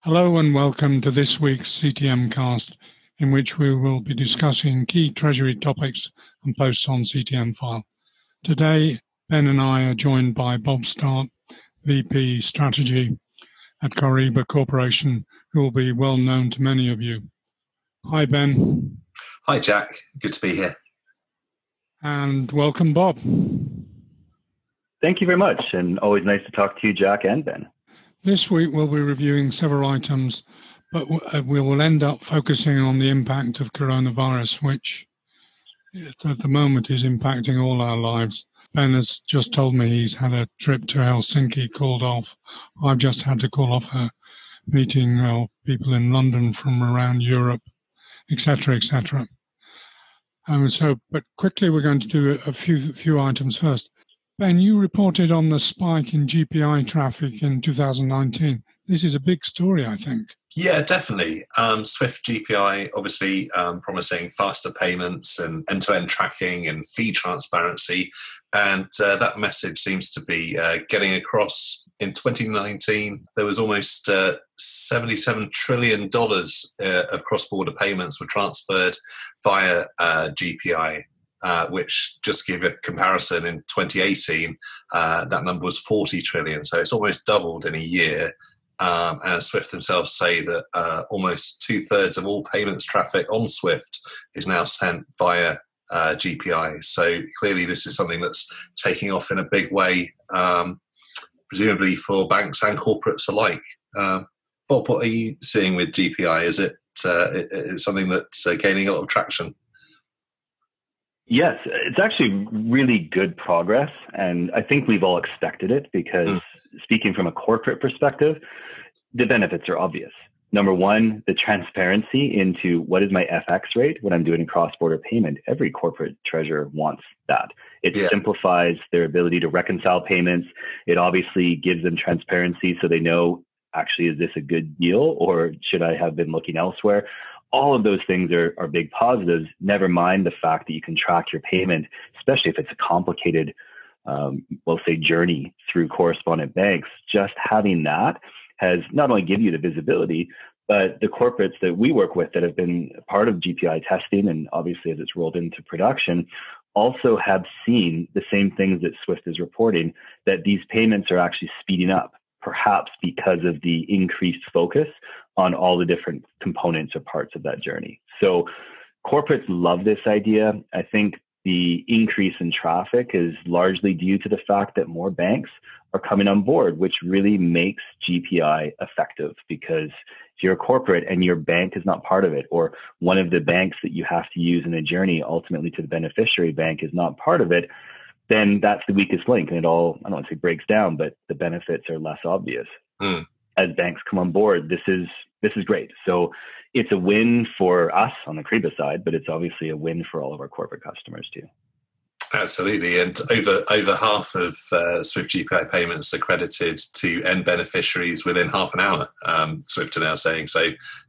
Hello and welcome to this week's CTM cast, in which we will be discussing key Treasury topics and posts on CTM File. Today, Ben and I are joined by Bob Stark, VP Strategy at Kyriba Corporation, who will be well known to many of you. Hi, Ben. Hi, Jack. Good to be here. And welcome, Bob. Thank you very much, and always nice to talk to you, Jack and Ben. This week we'll be reviewing several items, but we will end up focusing on the impact of coronavirus, which at the moment is impacting all our lives. Ben has just told me he's had a trip to Helsinki called off. I've just had to call off a meeting of people in London from around Europe, etc., etc. But quickly we're going to do a few items first. Ben, you reported on the spike in GPI traffic in 2019. This is a big story, I think. Yeah, definitely. Swift GPI, obviously promising faster payments and end-to-end tracking and fee transparency. And that message seems to be getting across. In 2019, there was almost $77 trillion of cross-border payments were transferred via GPI. Which, just to give a comparison, in 2018, that number was 40 trillion. So it's almost doubled in a year. And Swift themselves say that almost 2/3 of all payments traffic on Swift is now sent via GPI. So clearly this is something that's taking off in a big way, presumably for banks and corporates alike. Bob, what are you seeing with GPI? Is it something that's gaining a lot of traction? Yes, it's actually really good progress, and I think we've all expected it because speaking from a corporate perspective, the benefits are obvious. Number one, the transparency into what is my FX rate when I'm doing a cross-border payment. Every corporate treasurer wants that. It simplifies their ability to reconcile payments. It obviously gives them transparency so they know, actually, is this a good deal or should I have been looking elsewhere? All of those things are big positives, never mind the fact that you can track your payment, especially if it's a complicated, journey through correspondent banks. Just having that has not only give you the visibility, but the corporates that we work with that have been part of GPI testing, and obviously as it's rolled into production, also have seen the same things that Swift is reporting, that these payments are actually speeding up, perhaps because of the increased focus on all the different components or parts of that journey. So corporates love this idea. I think the increase in traffic is largely due to the fact that more banks are coming on board, which really makes GPI effective, because if you're a corporate and your bank is not part of it, or one of the banks that you have to use in a journey ultimately to the beneficiary bank is not part of it, then that's the weakest link. And it all, I don't want to say breaks down, but the benefits are less obvious. As banks come on board, this is great. So it's a win for us on the Kyriba side, but it's obviously a win for all of our corporate customers too. Absolutely. And over half of Swift GPI payments are credited to end beneficiaries within half an hour, Swift are now saying. So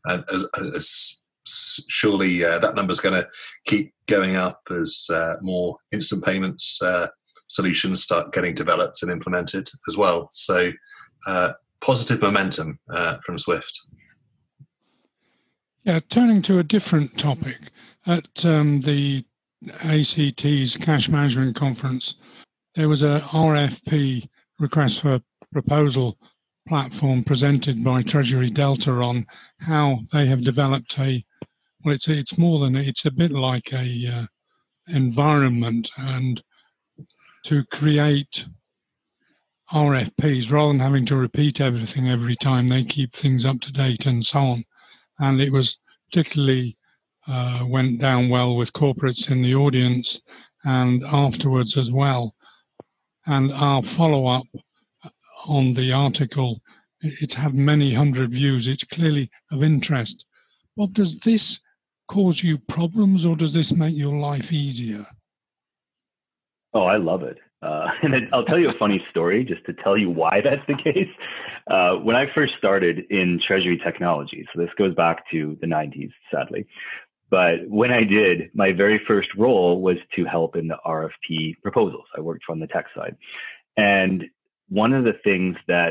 surely that number's going to keep going up as more instant payments solutions start getting developed and implemented as well. So positive momentum from Swift. Yeah, turning to a different topic, at the ACT's Cash Management Conference, there was a RFP, request for proposal platform, presented by Treasury Delta on how they have developed it's more than, it's a bit like a environment, and to create RFPs rather than having to repeat everything every time. They keep things up to date and so on. And it was particularly went down well with corporates in the audience and afterwards as well. And our follow-up on the article, it's had many hundred views. It's clearly of interest. Bob, does this cause you problems, or does this make your life easier? Oh, I love it. And I'll tell you a funny story just to tell you why that's the case. When I first started in Treasury technology, so this goes back to the 90s, sadly. But when I did, my very first role was to help in the RFP proposals. I worked from the tech side. And one of the things that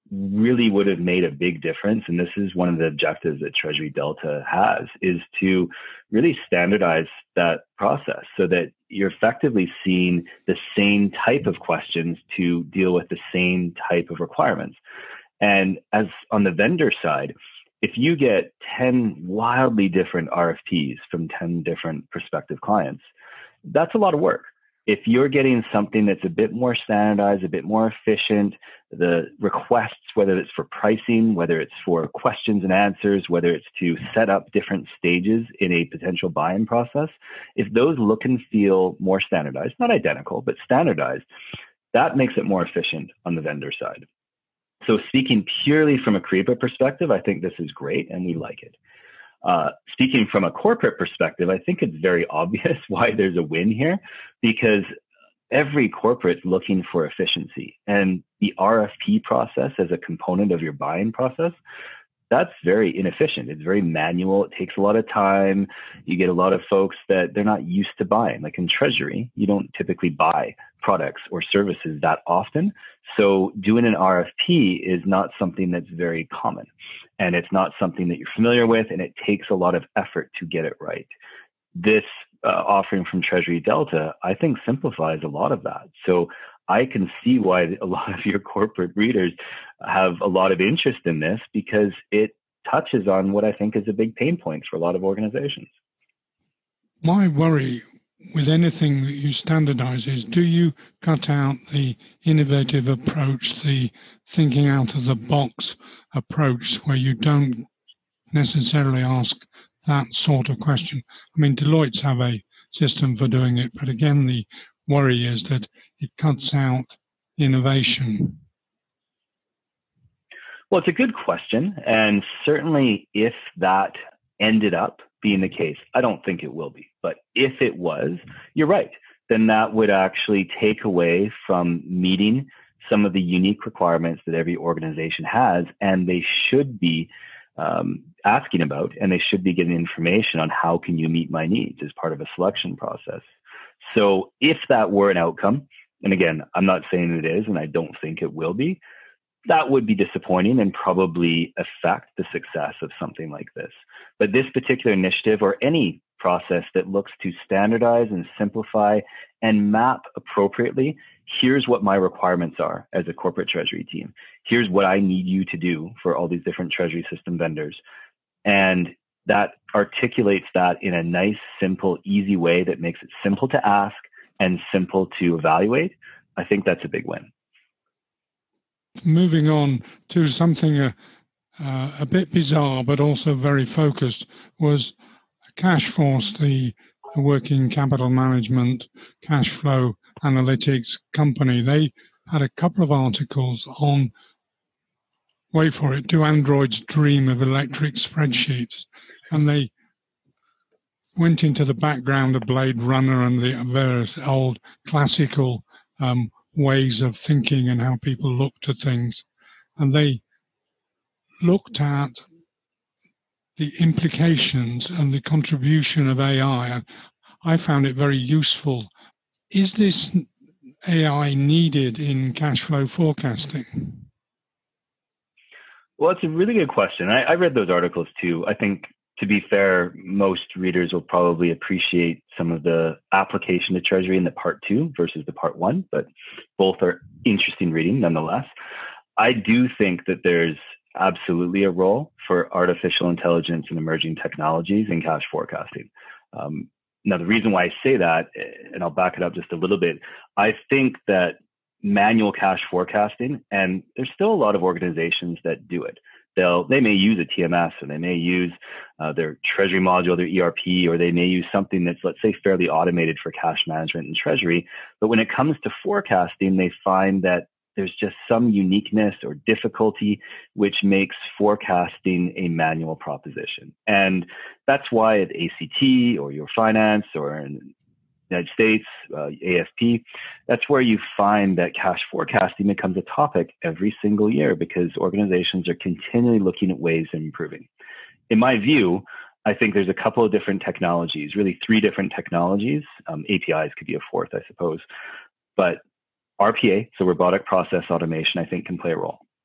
really would have made a big difference, and this is one of the objectives that Treasury Delta has, is to really standardize that process so that you're effectively seeing the same type of questions to deal with the same type of requirements. And as on the vendor side, if you get 10 wildly different RFPs from 10 different prospective clients, that's a lot of work. If you're getting something that's a bit more standardized, a bit more efficient, the requests, whether it's for pricing, whether it's for questions and answers, whether it's to set up different stages in a potential buy-in process, if those look and feel more standardized, not identical, but standardized, that makes it more efficient on the vendor side. So speaking purely from a Kyriba perspective, I think this is great and we like it. Speaking from a corporate perspective, I think it's very obvious why there's a win here, because every corporate's looking for efficiency, and the RFP process as a component of your buying process, that's very inefficient. It's very manual. It takes a lot of time. You get a lot of folks that they're not used to buying. Like in Treasury, you don't typically buy products or services that often. So doing an RFP is not something that's very common, and it's not something that you're familiar with, and it takes a lot of effort to get it right. This offering from Treasury Delta, I think, simplifies a lot of that. So I can see why a lot of your corporate readers have a lot of interest in this, because it touches on what I think is a big pain point for a lot of organizations. My worry with anything that you standardize is, do you cut out the innovative approach, the thinking out of the box approach, where you don't necessarily ask that sort of question? I mean, Deloitte's have a system for doing it, but again, the worry is that it cuts out innovation. Well, it's a good question. And certainly if that ended up being the case, I don't think it will be. But if it was, you're right. Then that would actually take away from meeting some of the unique requirements that every organization has, and they should be asking about, and they should be getting information on how can you meet my needs as part of a selection process. So if that were an outcome, and again, I'm not saying it is, and I don't think it will be, that would be disappointing and probably affect the success of something like this. But this particular initiative, or any process that looks to standardize and simplify and map appropriately, here's what my requirements are as a corporate treasury team. Here's what I need you to do for all these different treasury system vendors. And that articulates that in a nice, simple, easy way that makes it simple to ask and simple to evaluate. I think that's a big win. Moving on to something a bit bizarre, but also very focused, was Cashforce, the working capital management, cash flow analytics company. They had a couple of articles on, wait for it, Do Androids Dream of Electric Spreadsheets? And they went into the background of Blade Runner and the various old classical ways of thinking and how people looked at things. And they looked at the implications and the contribution of AI. I found it very useful. Is this AI needed in cash flow forecasting? Well, it's a really good question. I read those articles too. I think, to be fair, most readers will probably appreciate some of the application to Treasury in the part 2 versus the part 1, but both are interesting reading nonetheless. I do think that there's absolutely a role for artificial intelligence and emerging technologies in cash forecasting. Now, the reason why I say that, and I'll back it up just a little bit, I think that manual cash forecasting, and there's still a lot of organizations that do it. They may use a TMS, or they may use their Treasury module, their ERP, or they may use something that's, let's say, fairly automated for cash management and Treasury. But when it comes to forecasting, they find that there's just some uniqueness or difficulty which makes forecasting a manual proposition. And that's why at ACT or Your Finance or in the United States, AFP, that's where you find that cash forecasting becomes a topic every single year, because organizations are continually looking at ways of improving. In my view, I think there's a couple of different technologies, really 3 different technologies. APIs could be a 4th, I suppose. But RPA, so robotic process automation, I think can play a role.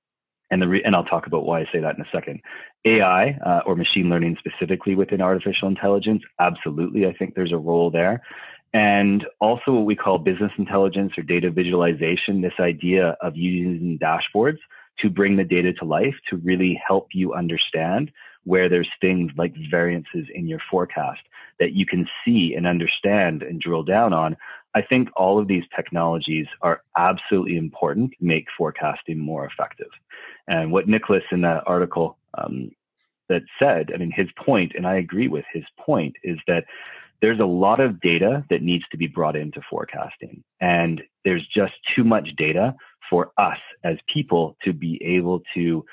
and I'll talk about why I say that in a second. AI or machine learning specifically within artificial intelligence, absolutely, I think there's a role there. And also what we call business intelligence or data visualization, this idea of using dashboards to bring the data to life to really help you understand where there's things like variances in your forecast that you can see and understand and drill down on. I think all of these technologies are absolutely important to make forecasting more effective. And what Nicholas in that article that said, I mean, his point, and I agree with his point, is that there's a lot of data that needs to be brought into forecasting. And there's just too much data for us as people to be able to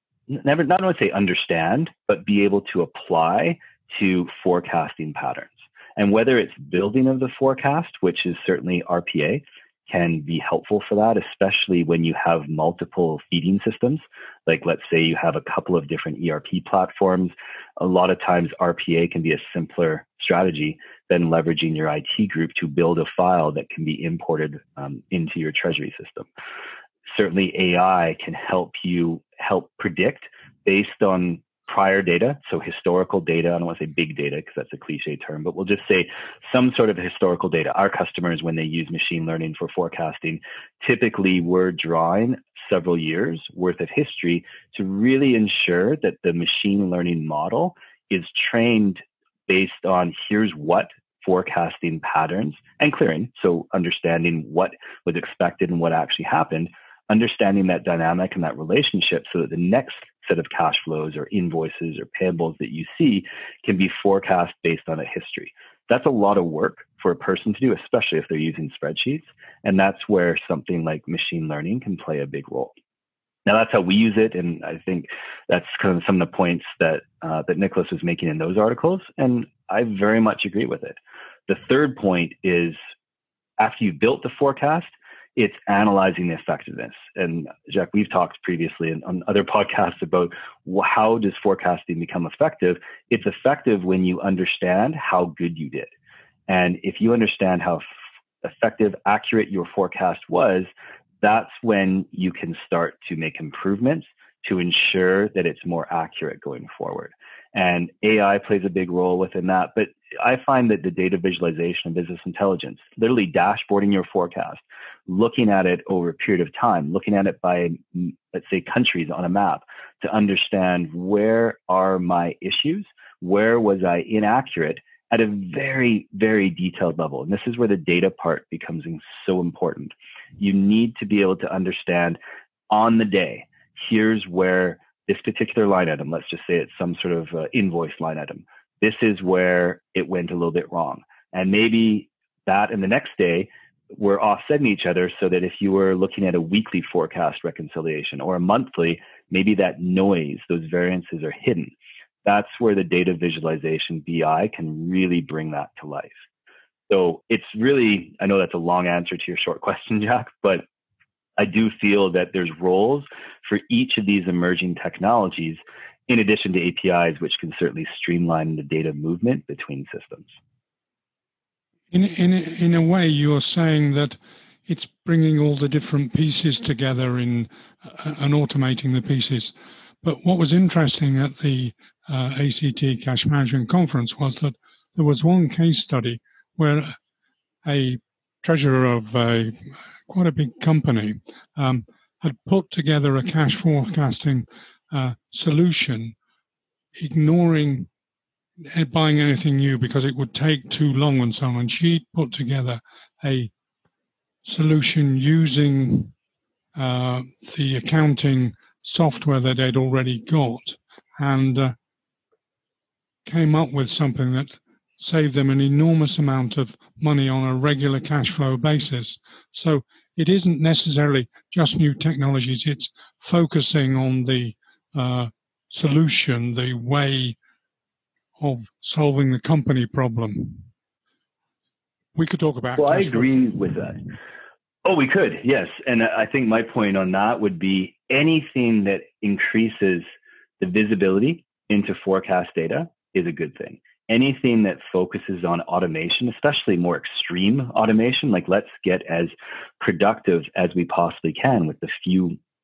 not only say understand, but be able to apply to forecasting patterns. And whether it's building of the forecast, which is certainly RPA, can be helpful for that, especially when you have multiple feeding systems. Like, let's say you have a couple of different ERP platforms. A lot of times RPA can be a simpler strategy than leveraging your IT group to build a file that can be imported into your treasury system. Certainly AI can help you predict based on prior data, so historical data. I don't want to say big data because that's a cliche term, but we'll just say some sort of historical data. Our customers, when they use machine learning for forecasting, typically we're drawing several years worth of history to really ensure that the machine learning model is trained based on here's what forecasting patterns and clearing. So understanding what was expected and what actually happened, understanding that dynamic and that relationship so that the next set of cash flows or invoices or payables that you see can be forecast based on a history. That's a lot of work for a person to do, especially if they're using spreadsheets. And that's where something like machine learning can play a big role. Now, that's how we use it. And I think that's kind of some of the points that Nicholas was making in those articles. And I very much agree with it. The third point is after you've built the forecast, it's analyzing the effectiveness. And Jack, we've talked previously on other podcasts about how does forecasting become effective? It's effective when you understand how good you did. And if you understand how effective, accurate your forecast was, that's when you can start to make improvements to ensure that it's more accurate going forward. And AI plays a big role within that. But I find that the data visualization and business intelligence, literally dashboarding your forecast, looking at it over a period of time, looking at it by, let's say, countries on a map to understand where are my issues, where was I inaccurate at a very, very detailed level. And this is where the data part becomes so important. You need to be able to understand on the day, here's where this particular line item, let's just say it's some sort of invoice line item. This is where it went a little bit wrong. And maybe that and the next day were offsetting each other so that if you were looking at a weekly forecast reconciliation or a monthly, maybe that noise, those variances are hidden. That's where the data visualization BI can really bring that to life. So it's really, I know that's a long answer to your short question, Jack, but I do feel that there's roles for each of these emerging technologies, in addition to APIs, which can certainly streamline the data movement between systems. In a way, you're saying that it's bringing all the different pieces together and automating the pieces. But what was interesting at the ACT Cash Management Conference was that there was one case study where a treasurer of quite a big company had put together a cash forecasting solution, ignoring buying anything new because it would take too long and so on. And she put together a solution using the accounting software that they'd already got and came up with something that saved them an enormous amount of money on a regular cash flow basis. So it isn't necessarily just new technologies, it's focusing on the solution, the way of solving the company problem. We could talk about. Well, I agree with that. Oh, we could, yes. And I think my point on that would be anything that increases the visibility into forecast data is a good thing. Anything that focuses on automation, especially more extreme automation, like let's get as productive as we possibly can with the few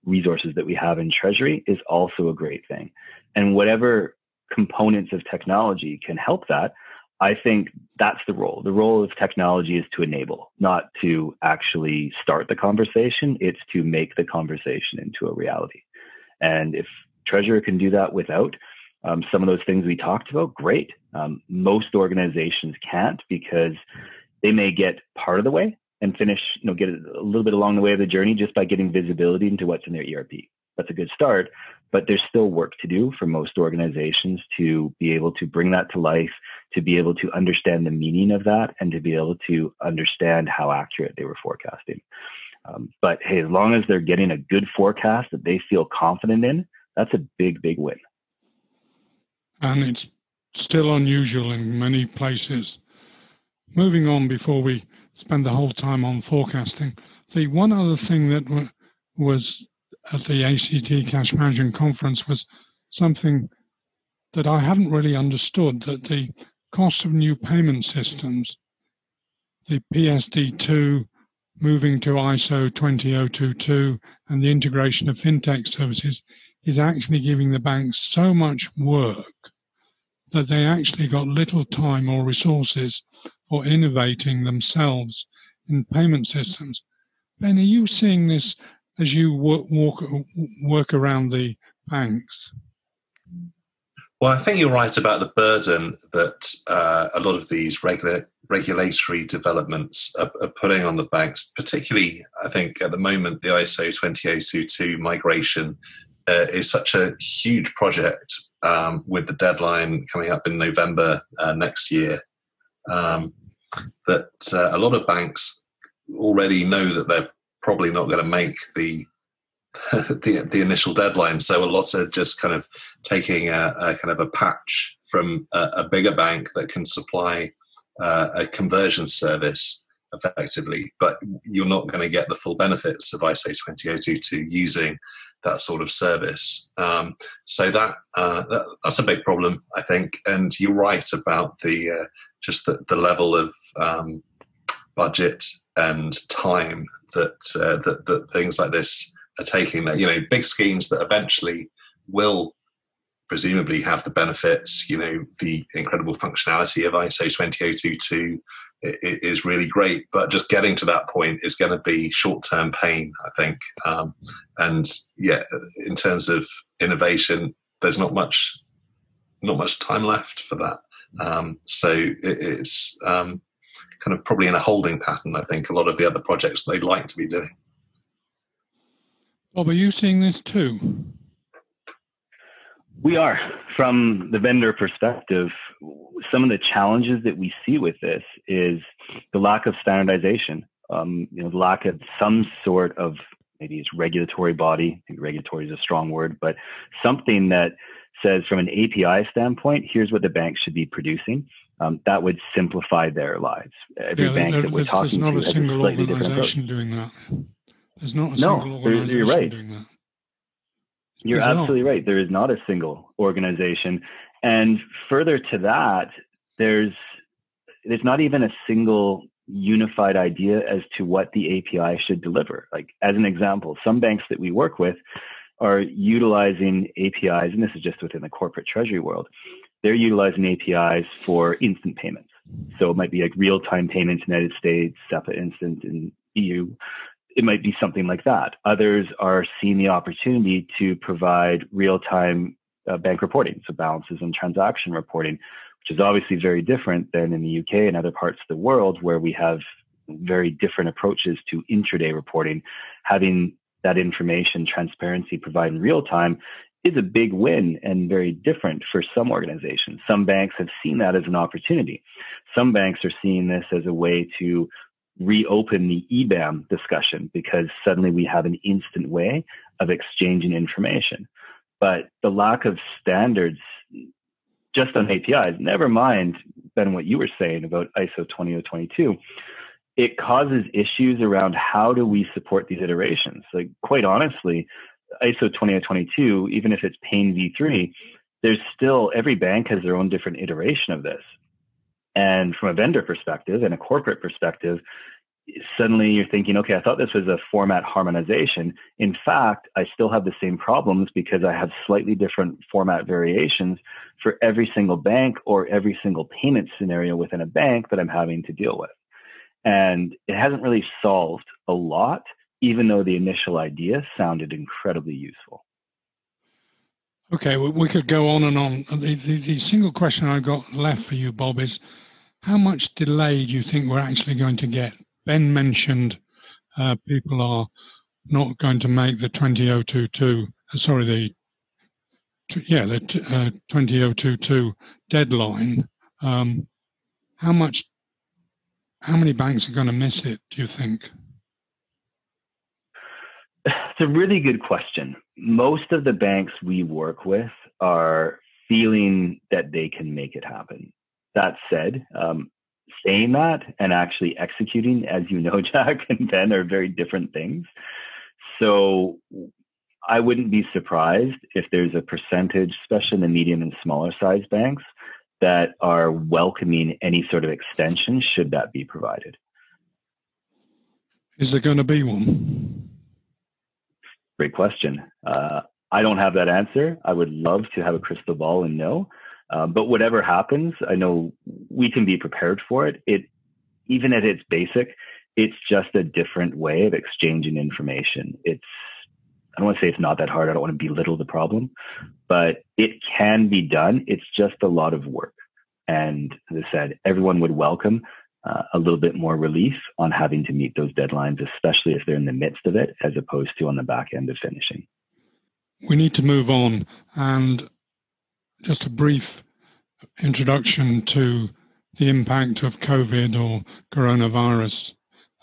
resources that we have in Treasury is also a great thing. And whatever components of technology can help that, I think that's the role. The role of technology is to enable, not to actually start the conversation. It's to make the conversation into a reality. And if Treasurer can do that without some of those things we talked about, great. Most organizations can't, because they may get part of the way and finish, get a little bit along the way of the journey just by getting visibility into what's in their ERP. That's a good start, but there's still work to do for most organizations to be able to bring that to life, to be able to understand the meaning of that, and to be able to understand how accurate they were forecasting. But hey, as long as they're getting a good forecast that they feel confident in, that's a big, big win. And it's still unusual in many places. Moving on, before we spend the whole time on forecasting, the one other thing that was at the ACT Cash Management Conference was something that I hadn't really understood, that the cost of new payment systems, the PSD2 moving to ISO 20022 and the integration of fintech services is actually giving the banks so much work that they actually got little time or resources for innovating themselves in payment systems. Ben, are you seeing this as you work around the banks? Well, I think you're right about the burden that a lot of these regulatory developments are putting on the banks, particularly, I think, at the moment, the ISO 20022 migration is such a huge project with the deadline coming up in November next year, that a lot of banks already know that they're probably not going to make the initial deadline. So a lot are just kind of taking a kind of a patch from a bigger bank that can supply a conversion service effectively, but you're not going to get the full benefits of ISO 20022 using that sort of service. So that's a big problem, I think. And you're right about the just the level of budget and time that things like this are taking. That big schemes that eventually will presumably have the benefits. The incredible functionality of ISO 20022 is really great, but just getting to that point is going to be short-term pain, I think. And yeah, in terms of innovation, there's not much time left for that. So it's kind of probably in a holding pattern, I think, a lot of the other projects they'd like to be doing. Bob, are you seeing this too? We are. From the vendor perspective, some of the challenges that we see with this is the lack of standardization, the lack of some sort of, maybe it's regulatory body. I think regulatory is a strong word, but something that says from an API standpoint, here's what the bank should be producing. That would simplify their lives. Every bank that we're talking to has a slightly different approach. Doing that. There's not a single organization you're right. doing that. You're absolutely right. There is not a single organization. And further to that, there's not even a single unified idea as to what the API should deliver. Like, as an example, some banks that we work with are utilizing APIs, and this is just within the corporate treasury world, they're utilizing APIs for instant payments. So it might be like real-time payments in the United States, SEPA instant in EU. It might be something like that. Others are seeing the opportunity to provide real-time bank reporting, so balances and transaction reporting, which is obviously very different than in the UK and other parts of the world where we have very different approaches to intraday reporting. Having that information transparency provided in real time is a big win and very different for some organizations. Some banks have seen that as an opportunity. Some banks are seeing this as a way to reopen the EBAM discussion because suddenly we have an instant way of exchanging information. But the lack of standards just on APIs, never mind, Ben, what you were saying about ISO 20022, it causes issues around how do we support these iterations. Like, quite honestly, ISO 20022, even if it's Payne v3, there's still, every bank has their own different iteration of this. And from a vendor perspective and a corporate perspective, suddenly you're thinking, okay, I thought this was a format harmonization. In fact, I still have the same problems because I have slightly different format variations for every single bank or every single payment scenario within a bank that I'm having to deal with. And it hasn't really solved a lot, even though the initial idea sounded incredibly useful. Okay, we could go on and on. The single question I've got left for you, Bob, is how much delay do you think we're actually going to get? Ben mentioned people are not going to make the 2022 deadline. How many banks are going to miss it, do you think? It's a really good question. Most of the banks we work with are feeling that they can make it happen. That said, saying that and actually executing, as you know, Jack and Ben, are very different things. So I wouldn't be surprised if there's a percentage, especially in the medium and smaller size banks, that are welcoming any sort of extension should that be provided. Is there going to be one? Great question. I don't have that answer. I would love to have a crystal ball and know. But whatever happens, I know we can be prepared for it. Even at its basic, it's just a different way of exchanging information. I don't want to say it's not that hard. I don't want to belittle the problem, but it can be done. It's just a lot of work. And as I said, everyone would welcome a little bit more relief on having to meet those deadlines, especially if they're in the midst of it, as opposed to on the back end of finishing. We need to move on, and just a brief introduction to the impact of COVID or coronavirus.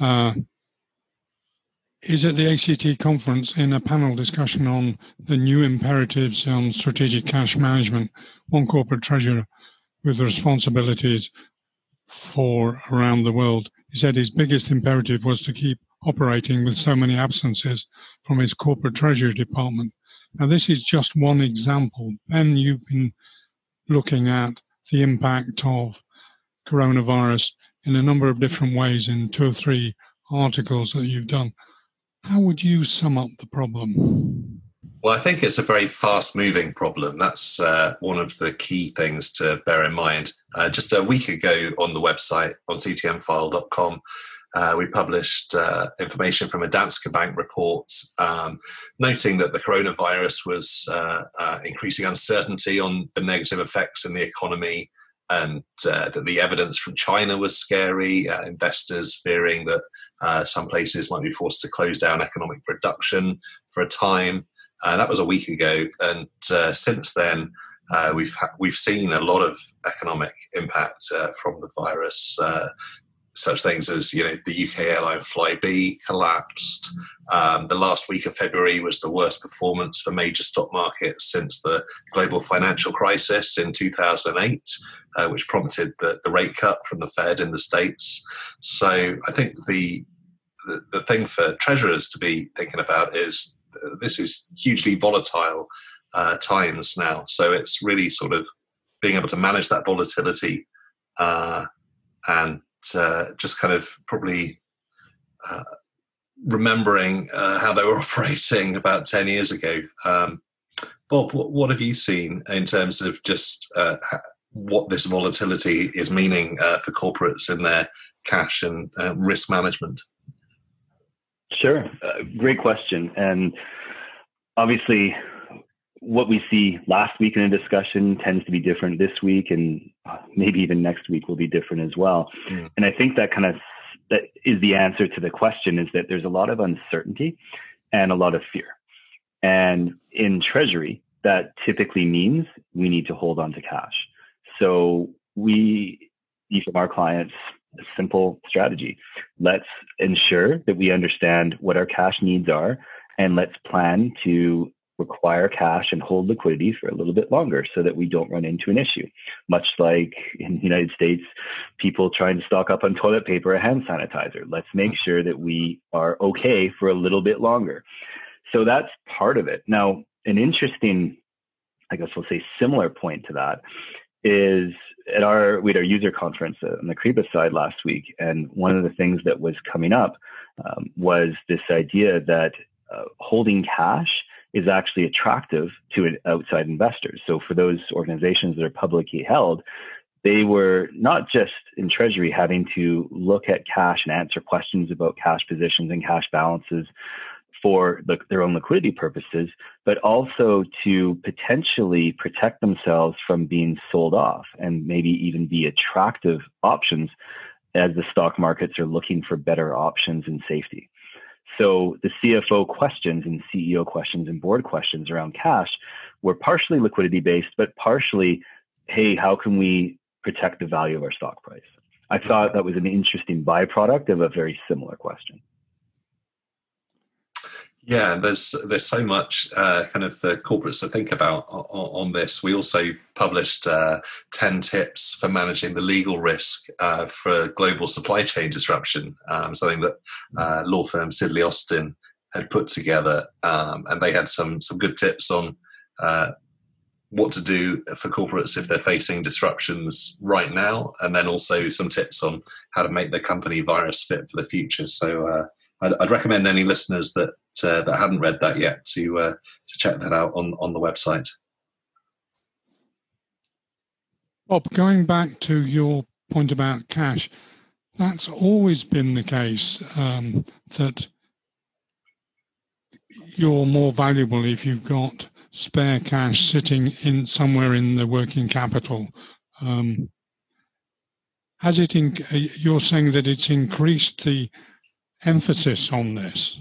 Is at the ACT conference in a panel discussion on the new imperatives on strategic cash management, one corporate treasurer with responsibilities for around the world. He said his biggest imperative was to keep operating with so many absences from his corporate treasury department. Now, this is just one example. Ben, you've been looking at the impact of coronavirus in a number of different ways in 2 or 3 articles that you've done. How would you sum up the problem? Well, I think it's a very fast-moving problem. That's one of the key things to bear in mind. Just a week ago on the website, on ctmfile.com, we published information from a Danske Bank report noting that the coronavirus was increasing uncertainty on the negative effects in the economy, and that the evidence from China was scary, investors fearing that some places might be forced to close down economic production for a time. That was a week ago, and since then we've seen a lot of economic impact from the virus. Such things as, the UK airline Flybe collapsed. The last week of February was the worst performance for major stock markets since the global financial crisis in 2008, which prompted the rate cut from the Fed in the States. So I think the thing for treasurers to be thinking about is this is hugely volatile times now. So it's really sort of being able to manage that volatility and just kind of probably remembering how they were operating about 10 years ago. Bob, what have you seen in terms of just what this volatility is meaning for corporates in their cash and risk management? Sure. Great question. And obviously, what we see last week in a discussion tends to be different this week, and maybe even next week will be different as well. Mm. And I think that is the answer to the question, is that there's a lot of uncertainty and a lot of fear. And in Treasury, that typically means we need to hold on to cash. So we need from our clients a simple strategy. Let's ensure that we understand what our cash needs are, and let's plan to require cash and hold liquidity for a little bit longer so that we don't run into an issue. Much like in the United States, people trying to stock up on toilet paper or hand sanitizer. Let's make sure that we are okay for a little bit longer. So that's part of it. Now, an interesting, I guess we'll say similar point to that is we had our user conference on the Kyriba side last week, and one of the things that was coming up was this idea that holding cash is actually attractive to outside investors. So for those organizations that are publicly held, they were not just in Treasury having to look at cash and answer questions about cash positions and cash balances for their own liquidity purposes, but also to potentially protect themselves from being sold off and maybe even be attractive options as the stock markets are looking for better options and safety. So the CFO questions and CEO questions and board questions around cash were partially liquidity based, but partially, hey, how can we protect the value of our stock price? I thought that was an interesting byproduct of a very similar question. Yeah, there's so much kind of corporates to think about on this. We also published 10 tips for managing the legal risk for global supply chain disruption, something that law firm Sidley Austin had put together, and they had some good tips on what to do for corporates if they're facing disruptions right now, and then also some tips on how to make their company virus fit for the future. So I'd recommend any listeners that hadn't read that yet to check that out on the website. Bob, going back to your point about cash, that's always been the case, that you're more valuable if you've got spare cash sitting in somewhere in the working capital. You're saying that it's increased the emphasis on this?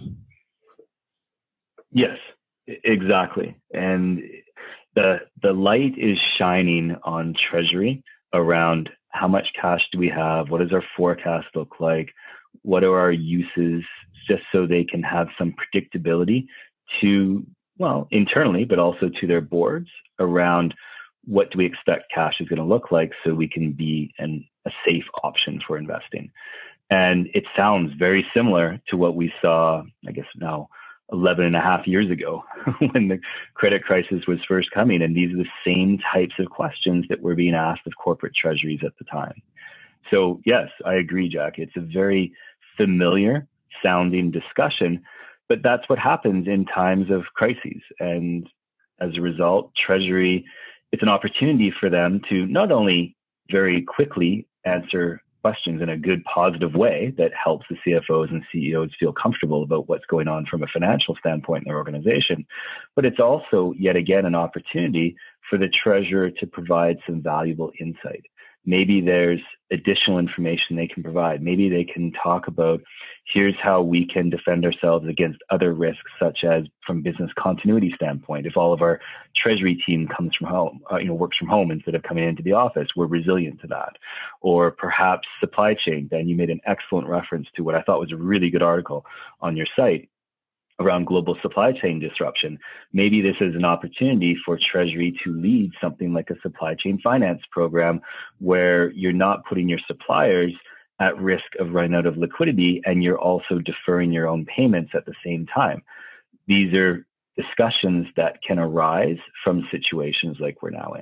Yes, exactly. And the light is shining on Treasury around how much cash do we have? What does our forecast look like? What are our uses? Just so they can have some predictability to, well, internally, but also to their boards around what do we expect cash is going to look like so we can be a safe option for investing. And it sounds very similar to what we saw, I guess now, 11 and a half years ago when the credit crisis was first coming. And these are the same types of questions that were being asked of corporate treasuries at the time. So yes, I agree, Jack. It's a very familiar sounding discussion, but that's what happens in times of crises. And as a result, Treasury, it's an opportunity for them to not only very quickly answer questions in a good, positive way that helps the CFOs and CEOs feel comfortable about what's going on from a financial standpoint in their organization, but it's also, yet again, an opportunity for the treasurer to provide some valuable insight. Maybe there's additional information they can provide. Maybe they can talk about, here's how we can defend ourselves against other risks, such as from business continuity standpoint. If all of our treasury team comes from home, works from home instead of coming into the office, we're resilient to that. Or perhaps supply chain. Ben, you made an excellent reference to what I thought was a really good article on your site around global supply chain disruption. Maybe this is an opportunity for Treasury to lead something like a supply chain finance program where you're not putting your suppliers at risk of running out of liquidity and you're also deferring your own payments at the same time. These are discussions that can arise from situations like we're now in.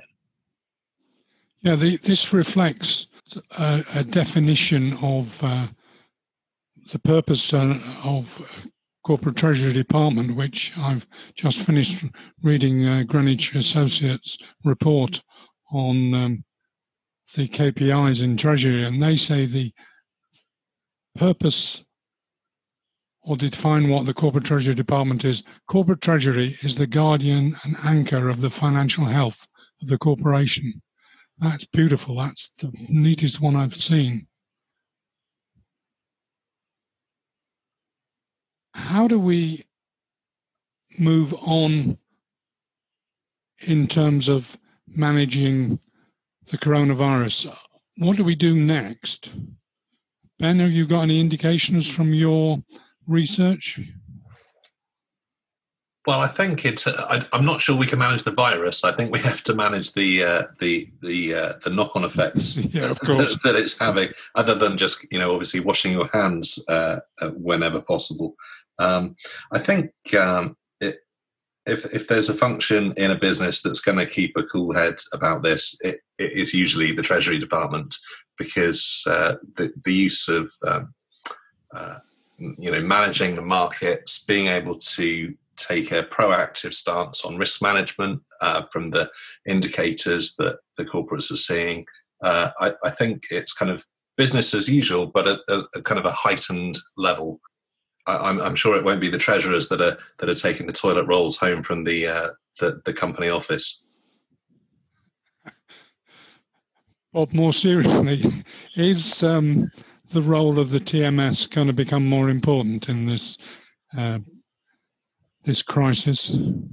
Yeah, this reflects a definition of the purpose of Corporate Treasury Department, which I've just finished reading Greenwich Associates report on the KPIs in Treasury, and they say the purpose, or define what the Corporate Treasury Department is. Corporate Treasury is the guardian and anchor of the financial health of the corporation. That's beautiful. That's the neatest one I've seen. How do we move on in terms of managing the coronavirus? What do we do next? Ben, have you got any indications from your research? Well, I think I'm not sure we can manage the virus. I think we have to manage the knock-on effects that it's having, other than just obviously washing your hands whenever possible. I think if there's a function in a business that's going to keep a cool head about this, it is usually the Treasury Department, because the use of managing the markets, being able to take a proactive stance on risk management from the indicators that the corporates are seeing. I think it's kind of business as usual, but at a kind of a heightened level. I'm sure it won't be the treasurers that are taking the toilet rolls home from the company office. Bob, more seriously, is the role of the TMS going to become more important in this crisis?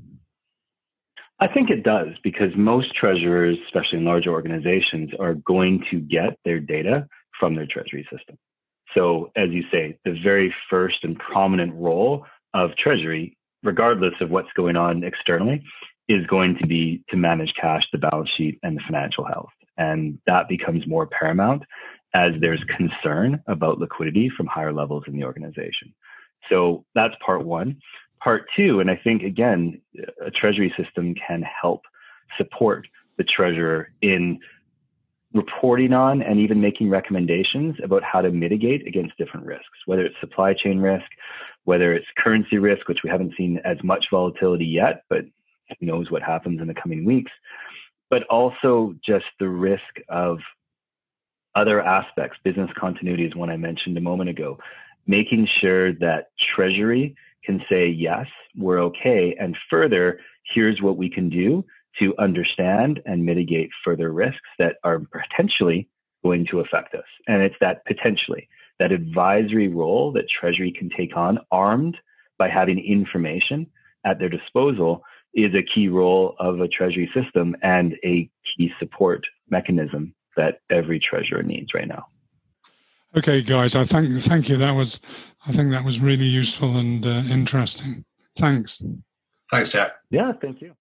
I think it does, because most treasurers, especially in larger organizations, are going to get their data from their treasury system. So, as you say, the very first and prominent role of Treasury, regardless of what's going on externally, is going to be to manage cash, the balance sheet, and the financial health. And that becomes more paramount as there's concern about liquidity from higher levels in the organization. So that's part one. Part two, and I think, again, a Treasury system can help support the treasurer in reporting on and even making recommendations about how to mitigate against different risks, whether it's supply chain risk, whether it's currency risk, which we haven't seen as much volatility yet, but who knows what happens in the coming weeks, but also just the risk of other aspects. Business continuity is one I mentioned a moment ago, making sure that Treasury can say, yes, we're okay, and further, here's what we can do to understand and mitigate further risks that are potentially going to affect us. And it's that potentially, that advisory role that Treasury can take on, armed by having information at their disposal, is a key role of a Treasury system and a key support mechanism that every treasurer needs right now. Okay, guys, I thank you. I think that was really useful and interesting. Thanks. Thanks, Jack. Yeah, thank you.